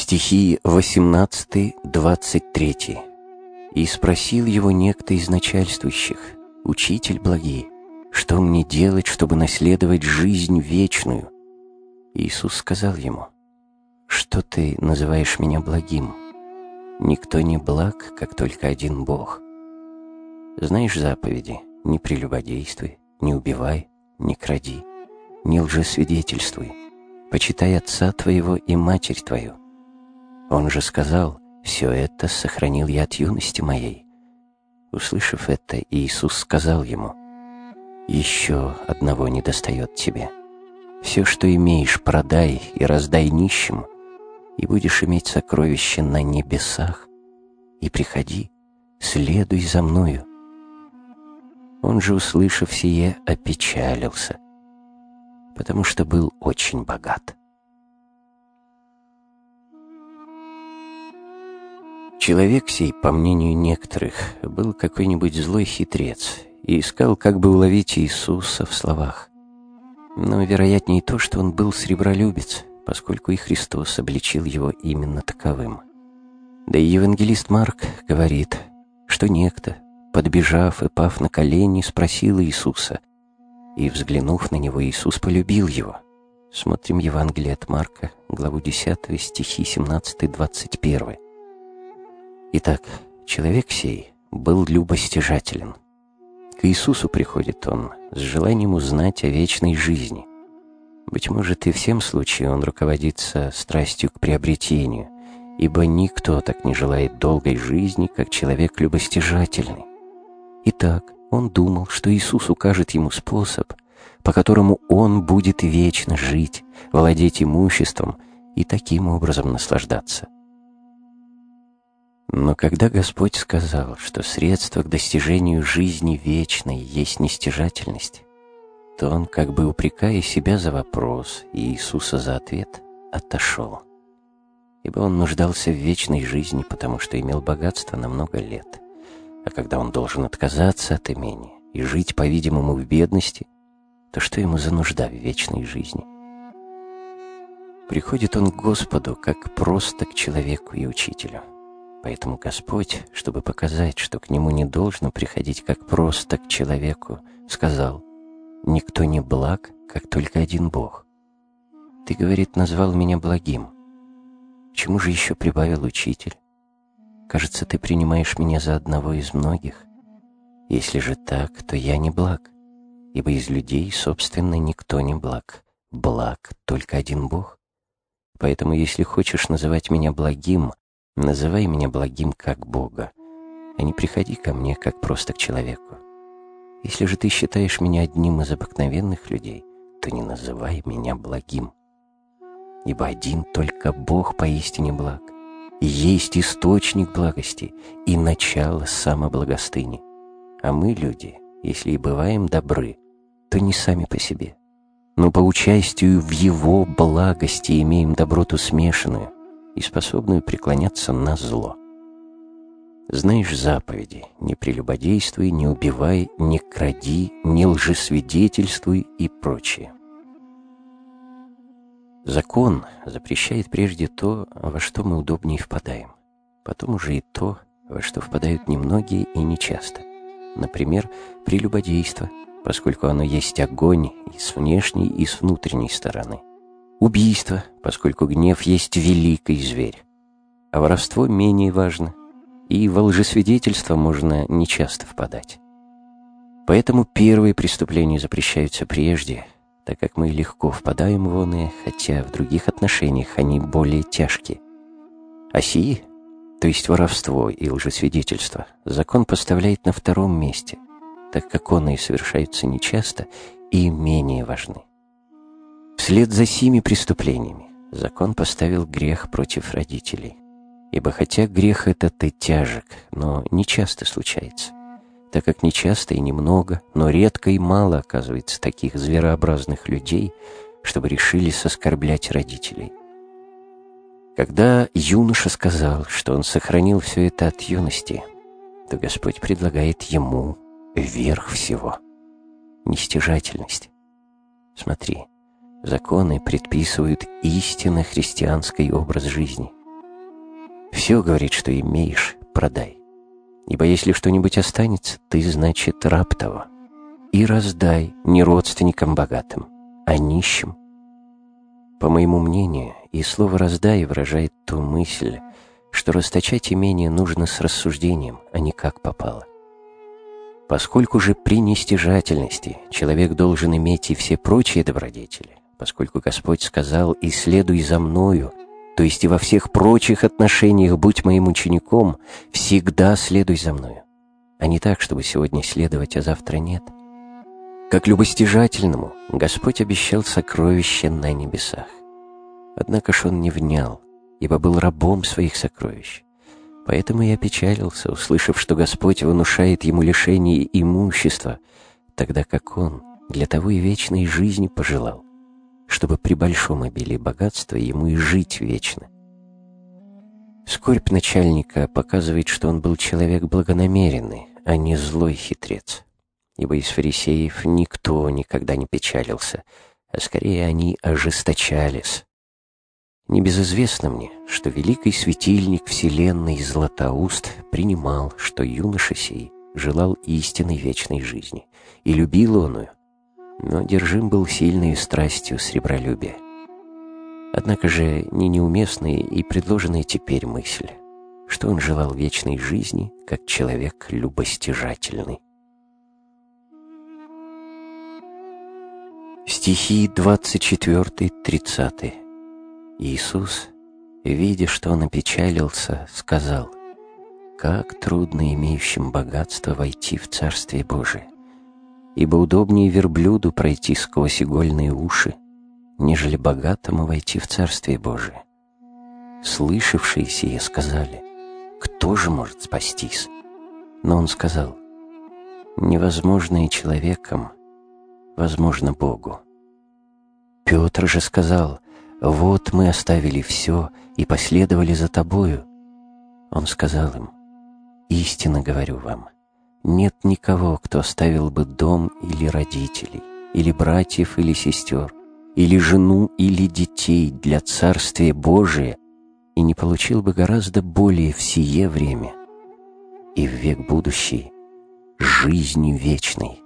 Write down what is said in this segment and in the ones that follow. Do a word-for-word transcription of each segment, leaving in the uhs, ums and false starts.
Стихи восемнадцатый двадцать три. «И спросил его некто из начальствующих: Учитель благий, что мне делать, чтобы наследовать жизнь вечную? Иисус сказал ему: Что ты называешь меня благим? Никто не благ, как только один Бог. Знаешь заповеди: не прелюбодействуй, не убивай, не кради, не лжесвидетельствуй, почитай отца твоего и матерь твою. Он же сказал: все это сохранил я от юности моей. Услышав это, Иисус сказал ему: еще одного недостает тебе. Все, что имеешь, продай и раздай нищим, и будешь иметь сокровища на небесах. И приходи, следуй за мною. Он же, услышав сие, опечалился, потому что был очень богат. Человек сей, по мнению некоторых, был какой-нибудь злой хитрец и искал, как бы уловить Иисуса в словах. Но вероятнее то, что он был сребролюбец, поскольку и Христос обличил его именно таковым. Да и евангелист Марк говорит, что некто, подбежав и пав на колени, спросил Иисуса, и, взглянув на него, Иисус полюбил его. Смотрим Евангелие от Марка, главу десятую, стихи семнадцатый двадцать один. Итак, человек сей был любостяжателен. К Иисусу приходит он с желанием узнать о вечной жизни. Быть может, и в всем случае он руководится страстью к приобретению, ибо никто так не желает долгой жизни, как человек любостяжательный. Итак, он думал, что Иисус укажет ему способ, по которому он будет вечно жить, владеть имуществом и таким образом наслаждаться. Но когда Господь сказал, что средство к достижению жизни вечной есть нестяжательность, то он, как бы упрекая себя за вопрос и Иисуса за ответ, отошел. Ибо он нуждался в вечной жизни, потому что имел богатство на много лет. А когда он должен отказаться от имения и жить, по-видимому, в бедности, то что ему за нужда в вечной жизни? Приходит он к Господу как просто к человеку и учителю. Поэтому Господь, чтобы показать, что к нему не должно приходить как просто к человеку, сказал: «Никто не благ, как только один Бог. Ты, говорит, назвал меня благим. К чему же еще прибавил учитель? Кажется, ты принимаешь меня за одного из многих. Если же так, то я не благ, ибо из людей, собственно, никто не благ. Благ только один Бог. Поэтому, если хочешь называть меня благим, называй меня благим как Бога, а не приходи ко мне как просто к человеку. Если же ты считаешь меня одним из обыкновенных людей, то не называй меня благим. Ибо один только Бог поистине благ, и есть источник благости и начало самоблагостыни. А мы, люди, если и бываем добры, то не сами по себе, но по участию в Его благости имеем доброту смешанную и способную преклоняться на зло. Знаешь заповеди: не прелюбодействуй, не убивай, не кради, не лжесвидетельствуй и прочее. Закон запрещает прежде то, во что мы удобнее впадаем, потом уже и то, во что впадают немногие и нечасто. Например, прелюбодейство, поскольку оно есть огонь и с внешней, и с внутренней стороны. Убийство, поскольку гнев есть великий зверь. А воровство менее важно, и во лжесвидетельство можно нечасто впадать. Поэтому первые преступления запрещаются прежде, так как мы легко впадаем в оные, хотя в других отношениях они более тяжкие. А сии, то есть воровство и лжесвидетельство, закон поставляет на втором месте, так как оные совершаются нечасто и менее важны. Вслед за сими преступлениями закон поставил грех против родителей. Ибо хотя грех этот и тяжек, но нечасто случается, так как нечасто и немного, но редко и мало оказывается таких зверообразных людей, чтобы решились оскорблять родителей. Когда юноша сказал, что он сохранил все это от юности, то Господь предлагает ему верх всего — нестяжательность. Смотри, законы предписывают истинно христианский образ жизни, Все, говорит, что имеешь, продай. Ибо если что-нибудь останется, ты, значит, раб того. И раздай не родственникам богатым, а нищим. По моему мнению, и слово «раздай» выражает ту мысль, что расточать имение нужно с рассуждением, а не как попало. Поскольку же при нестяжательности человек должен иметь и все прочие добродетели, поскольку Господь сказал «и следуй за мною», то есть и во всех прочих отношениях будь моим учеником, всегда следуй за мною, а не так, чтобы сегодня следовать, а завтра нет. Как любостяжательному Господь обещал сокровища на небесах. Однако ж он не внял, ибо был рабом своих сокровищ. Поэтому я печалился, услышав, что Господь внушает ему лишение имущества, тогда как он для того и вечной жизни пожелал, чтобы при большом обилии богатства ему и жить вечно. Скорбь начальника показывает, что он был человек благонамеренный, а не злой хитрец, ибо из фарисеев никто никогда не печалился, а скорее они ожесточались. Небезызвестно мне, что великий светильник вселенной Златоуст принимал, что юноша сей желал истинной вечной жизни, и любил он ее, но одержим был сильной страстью сребролюбия. Однако же не неуместная и предложенная теперь мысль, что он желал вечной жизни, как человек любостяжательный. Стихи двадцать четыре тридцать. Иисус, видя, что он опечалился, сказал: «Как трудно имеющим богатство войти в Царствие Божие, ибо удобнее верблюду пройти сквозь игольные уши, нежели богатому войти в Царствие Божие». Слышавшие сие сказали: «Кто же может спастись?» Но он сказал: «Невозможное человеком возможно Богу». Петр же сказал: «Вот мы оставили все и последовали за тобою». Он сказал им: «Истинно говорю вам, нет никого, кто оставил бы дом или родителей, или братьев или сестер, или жену или детей для Царствия Божия, и не получил бы гораздо более в сие время и в век будущий жизни вечной».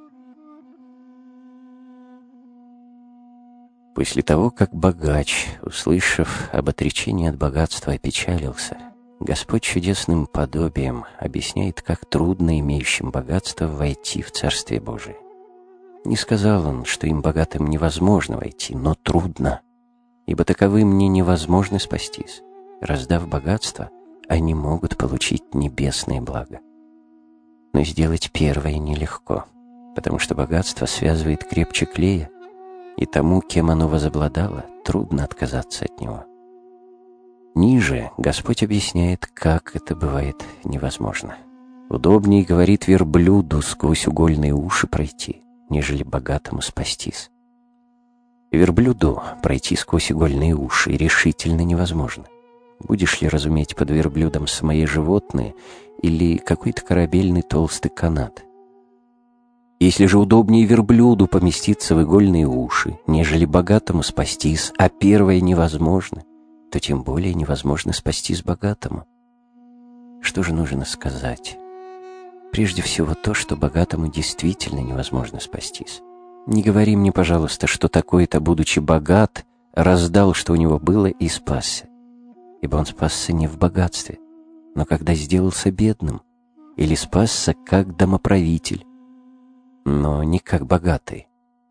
После того, как богач, услышав об отречении от богатства, опечалился, Господь чудесным подобием объясняет, как трудно имеющим богатство войти в Царствие Божие. Не сказал он, что им богатым невозможно войти, но трудно, ибо таковым не невозможно спастись. Раздав богатство, они могут получить небесное благо. Но сделать первое нелегко, потому что богатство связывает крепче клея, и тому, кем оно возобладало, трудно отказаться от него. Ниже Господь объясняет, как это бывает невозможно. Удобнее, говорит, верблюду сквозь угольные уши пройти, нежели богатому спастись. Верблюду пройти сквозь игольные уши решительно невозможно. Будешь ли разуметь под верблюдом самое животное или какой-то корабельный толстый канат? Если же удобнее верблюду поместиться в игольные уши, нежели богатому спастись, а первое невозможно, то тем более невозможно спастись богатому. Что же нужно сказать? Прежде всего то, что богатому действительно невозможно спастись. Не говори мне, пожалуйста, что такой-то, будучи богат, раздал, что у него было, и спасся. Ибо он спасся не в богатстве, но когда сделался бедным, или спасся как домоправитель, но не как богатый.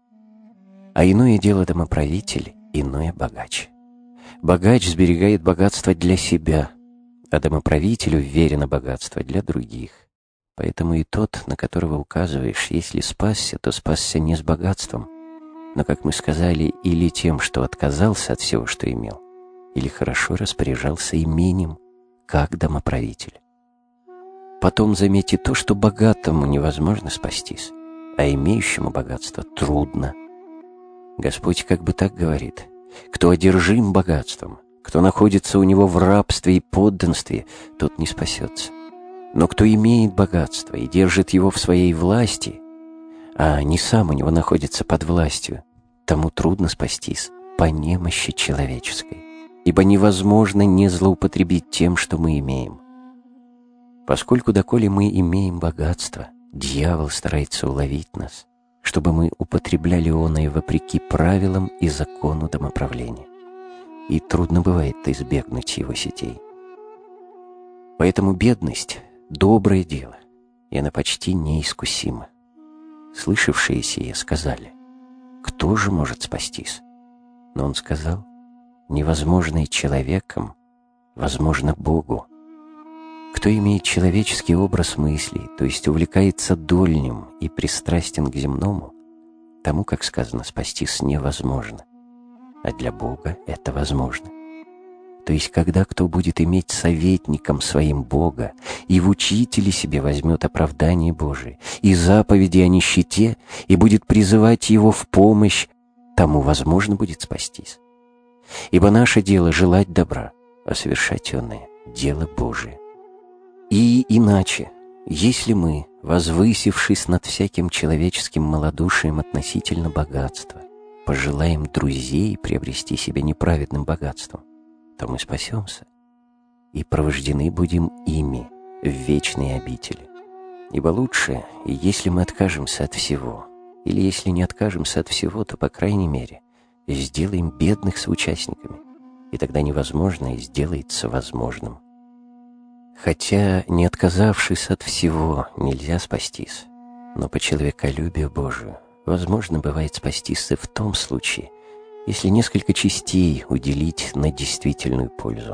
А иное дело домоправитель, иное богач. Богач сберегает богатство для себя, а домоправителю верено богатство для других. Поэтому и тот, на которого указываешь, если спасся, то спасся не с богатством, но, как мы сказали, или тем, что отказался от всего, что имел, или хорошо распоряжался имением, как домоправитель. Потом заметьте то, что богатому невозможно спастись, а имеющему богатство трудно. Господь как бы так говорит: кто одержим богатством, кто находится у него в рабстве и подданстве, тот не спасется. Но кто имеет богатство и держит его в своей власти, а не сам у него находится под властью, тому трудно спастись по немощи человеческой. ибо невозможно не злоупотребить тем, что мы имеем. Поскольку доколе мы имеем богатство, дьявол старается уловить нас, чтобы мы употребляли оное вопреки правилам и закону домоправления. И трудно бывает избегнуть его сетей. Поэтому бедность — доброе дело, и она почти неискусима. Слышавшие сие сказали: «Кто же может спастись?» Но он сказал: «Невозможное человеком возможно Богу». Кто имеет человеческий образ мыслей, то есть увлекается дольним и пристрастен к земному, тому, как сказано, спастись невозможно, а для Бога это возможно. То есть, когда кто будет иметь советником своим Бога и в учителе себе возьмет оправдание Божие и заповеди о нищете и будет призывать его в помощь, тому возможно будет спастись. Ибо наше дело — желать добра, а совершать оное — дело Божие. И иначе, если мы, возвысившись над всяким человеческим малодушием относительно богатства, пожелаем друзей приобрести себе неправедным богатством, то мы спасемся и провождены будем ими в вечные обители. Ибо лучше, если мы откажемся от всего, или если не откажемся от всего, то, по крайней мере, сделаем бедных соучастниками, и тогда невозможное сделается возможным. Хотя, не отказавшись от всего, нельзя спастись, но по человеколюбию Божию возможно бывает спастись и в том случае, если несколько частей уделить на действительную пользу.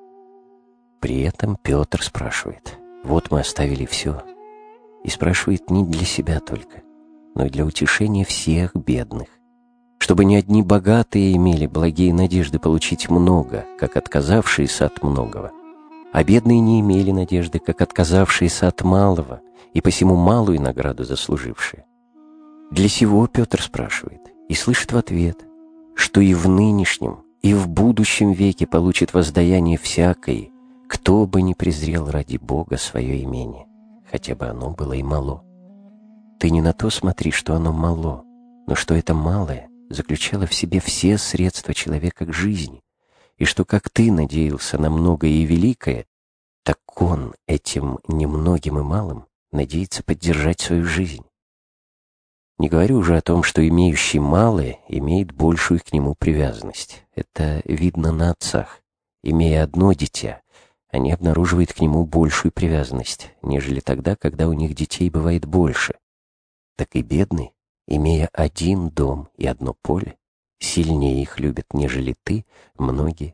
При этом Петр спрашивает: «Вот мы оставили все», и спрашивает не для себя только, но и для утешения всех бедных, чтобы не одни богатые имели благие надежды получить много, как отказавшиеся от многого, а бедные не имели надежды, как отказавшиеся от малого, и посему малую награду заслужившие. Для сего Петр спрашивает и слышит в ответ, что и в нынешнем, и в будущем веке получит воздаяние всякой, кто бы ни презрел ради Бога свое имение, хотя бы оно было и мало. Ты не на то смотри, что оно мало, но что это малое заключало в себе все средства человека к жизни, и что как ты надеялся на многое и великое, так он этим немногим и малым надеется поддержать свою жизнь. Не говорю уже о том, что имеющий малое имеет большую к нему привязанность. Это видно на отцах. Имея одно дитя, они обнаруживают к нему большую привязанность, нежели тогда, когда у них детей бывает больше. Так и бедный, имея один дом и одно поле, сильнее их любят, нежели ты, многие.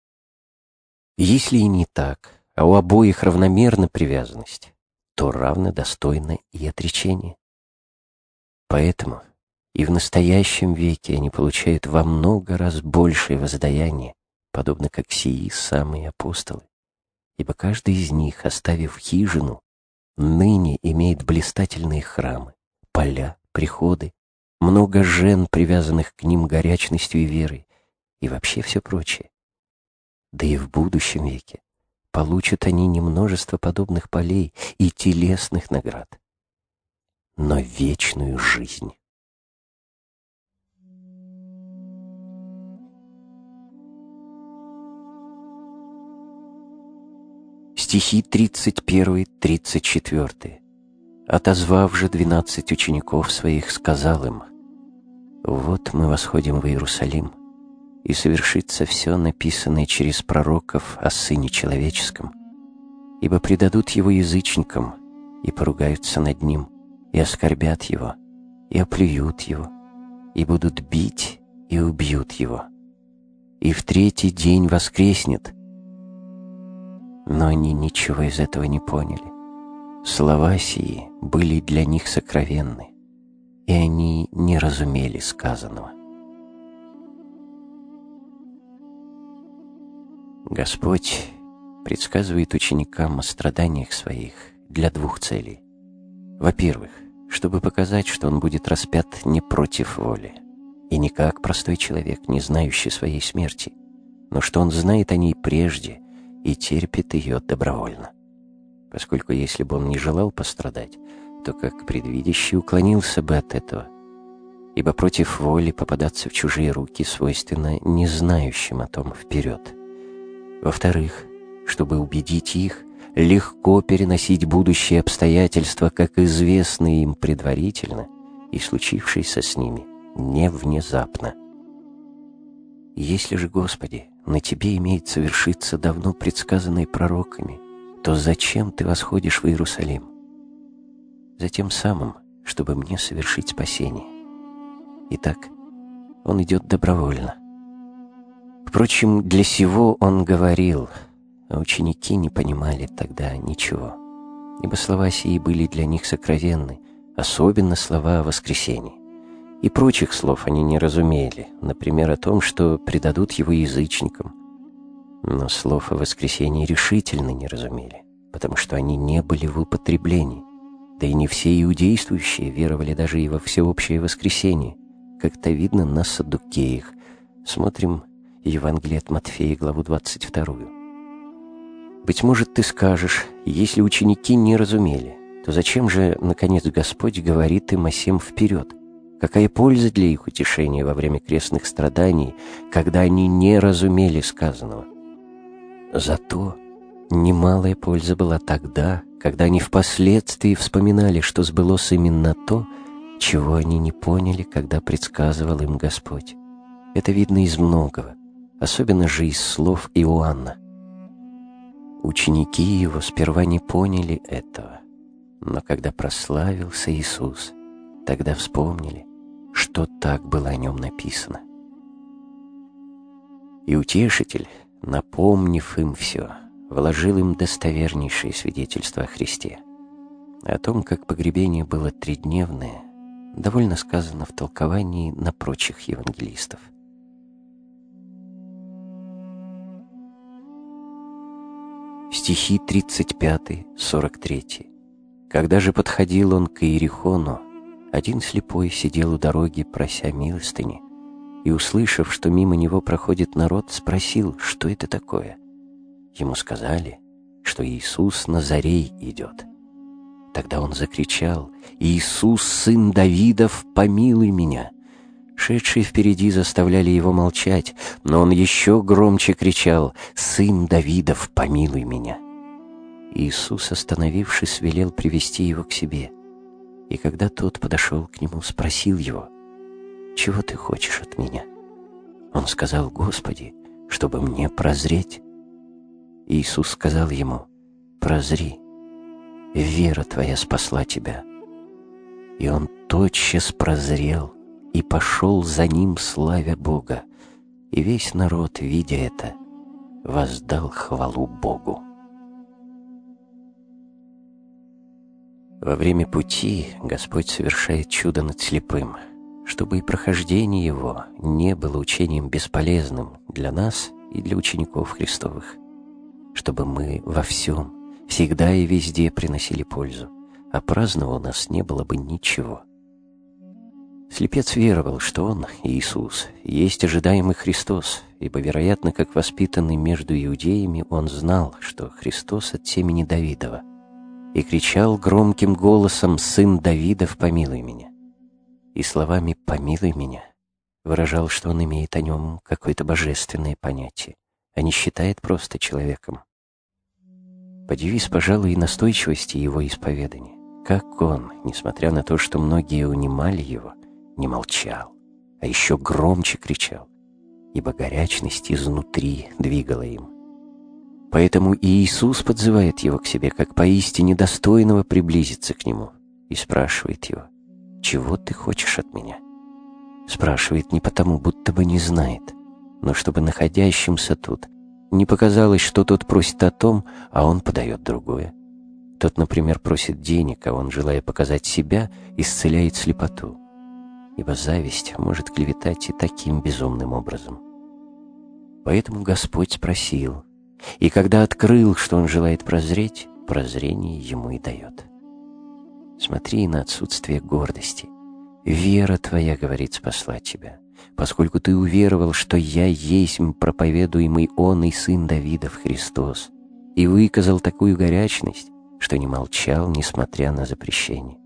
Если и не так, а у обоих равномерна привязанность, то равно достойно и отречение. Поэтому и в настоящем веке они получают во много раз большее воздаяние, подобно как сии самые апостолы, ибо каждый из них, оставив хижину, ныне имеет блистательные храмы, поля, приходы, много жен, привязанных к ним горячностью и верой, и вообще все прочее. Да и в будущем веке получат они не множество подобных полей и телесных наград, но вечную жизнь. Стихи тридцать один — тридцать четыре. «Отозвав же двенадцать учеников своих, сказал им: вот мы восходим в Иерусалим, и совершится все написанное через пророков о Сыне Человеческом, ибо предадут его язычникам, и поругаются над ним, и оскорбят его, и оплюют его, и будут бить, и убьют его. И в третий день воскреснет». Но они ничего из этого не поняли. Слова сии были для них сокровенны, и они не разумели сказанного. Господь предсказывает ученикам о страданиях своих для двух целей. Во-первых, чтобы показать, что Он будет распят не против воли, и не как простой человек, не знающий своей смерти, но что Он знает о ней прежде и терпит ее добровольно. Поскольку если бы Он не желал пострадать, то как предвидящий уклонился бы от этого, ибо против воли попадаться в чужие руки свойственно не знающим о том вперед, Во-вторых, чтобы убедить их легко переносить будущие обстоятельства, как известные им предварительно, и случившееся с ними не внезапно. Если же, Господи, на Тебе имеет совершиться давно предсказанное пророками, то зачем Ты восходишь в Иерусалим? За тем самым, чтобы мне совершить спасение. Итак, Он идет добровольно. Впрочем, для сего Он говорил, а ученики не понимали тогда ничего, ибо слова сии были для них сокровенны, особенно слова о воскресении. И прочих слов они не разумели, например, о том, что предадут его язычникам. Но слов о воскресении решительно не разумели, потому что они не были в употреблении. Да и не все иудействующие веровали даже и во всеобщее воскресение, как-то видно на Саддукеях. Смотрим Евангелие от Матфея, главу двадцать вторую. Быть может, ты скажешь, если ученики не разумели, то зачем же, наконец, Господь говорит им о сем вперед? Какая польза для их утешения во время крестных страданий, когда они не разумели сказанного? Зато немалая польза была тогда, когда они впоследствии вспоминали, что сбылось именно то, чего они не поняли, когда предсказывал им Господь. Это видно из многого, особенно же из слов Иоанна. Ученики его сперва не поняли этого, но когда прославился Иисус, тогда вспомнили, что так было о нем написано. И Утешитель, напомнив им все, вложил им достовернейшее свидетельство о Христе. О том, как погребение было тридневное, довольно сказано в толковании на прочих евангелистов. Стихи тридцать пятый сорок третий. Когда же подходил он к Иерихону, один слепой сидел у дороги, прося милостыни, и, услышав, что мимо него проходит народ, спросил, что это такое. Ему сказали, что Иисус Назарей идет. Тогда он закричал: «Иисус, сын Давидов, помилуй меня!» Шедшие впереди заставляли его молчать, но он еще громче кричал: «Сын Давидов, помилуй меня!» Иисус, остановившись, велел привести его к себе. И когда тот подошел к нему, спросил его: «Чего ты хочешь от меня?» Он сказал: «Господи, чтобы мне прозреть». Иисус сказал ему: «Прозри, вера твоя спасла тебя». И он тотчас прозрел и пошел за ним, славя Бога. И весь народ, видя это, воздал хвалу Богу. Во время пути Господь совершает чудо над слепым, чтобы и прохождение его не было учением бесполезным для нас и для учеников Христовых, чтобы мы во всем, всегда и везде приносили пользу, а праздного у нас не было бы ничего. Слепец веровал, что он, Иисус, есть ожидаемый Христос, ибо, вероятно, как воспитанный между иудеями, он знал, что Христос от семени Давидова, и кричал громким голосом: «Сын Давидов, помилуй меня!» И словами «помилуй меня» выражал, что он имеет о нем какое-то божественное понятие, а не считает просто человеком. Подивись, пожалуй, и настойчивости его исповедания. Как он, несмотря на то, что многие унимали его, не молчал, а еще громче кричал, ибо горячность изнутри двигала им. Поэтому и Иисус подзывает его к себе, как поистине достойного приблизиться к нему, и спрашивает его: «Чего ты хочешь от меня?» Спрашивает не потому, будто бы не знает, но чтобы находящимся тут не показалось, что тот просит о том, а он подает другое. Тот, например, просит денег, а он, желая показать себя, исцеляет слепоту. Ибо зависть может клеветать и таким безумным образом. Поэтому Господь спросил, и когда открыл, что он желает прозреть, прозрение ему и дает. Смотри на отсутствие гордости. Вера твоя, говорит, спасла тебя, поскольку ты уверовал, что я есть проповедуемый он и сын Давидов Христос, и выказал такую горячность, что не молчал, несмотря на запрещение.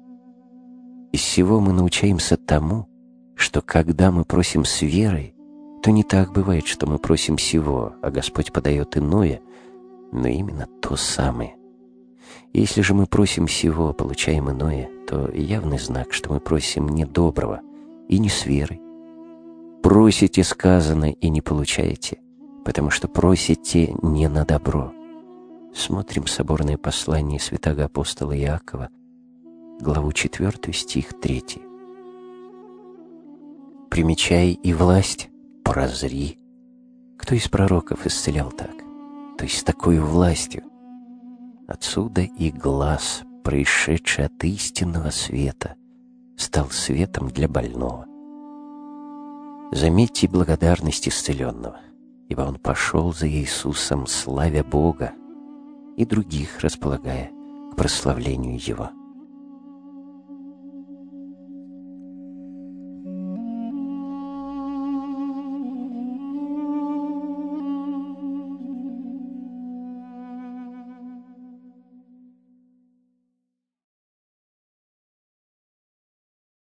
Из всего мы научаемся тому, что когда мы просим с верой, то не так бывает, что мы просим сего, а Господь подает иное, но именно то самое. Если же мы просим сего, а получаем иное, то явный знак, что мы просим не доброго и не с верой. Просите, сказано, и не получаете, потому что просите не на добро. Смотрим соборное послание святого апостола Иакова, главу четвёртую, стих третий. «Примечай и власть, прозри». Кто из пророков исцелял так? То есть с такой властью. Отсюда и глаз, происшедший от истинного света, стал светом для больного. Заметьте благодарность исцеленного, ибо он пошел за Иисусом, славя Бога, и других располагая к прославлению Его.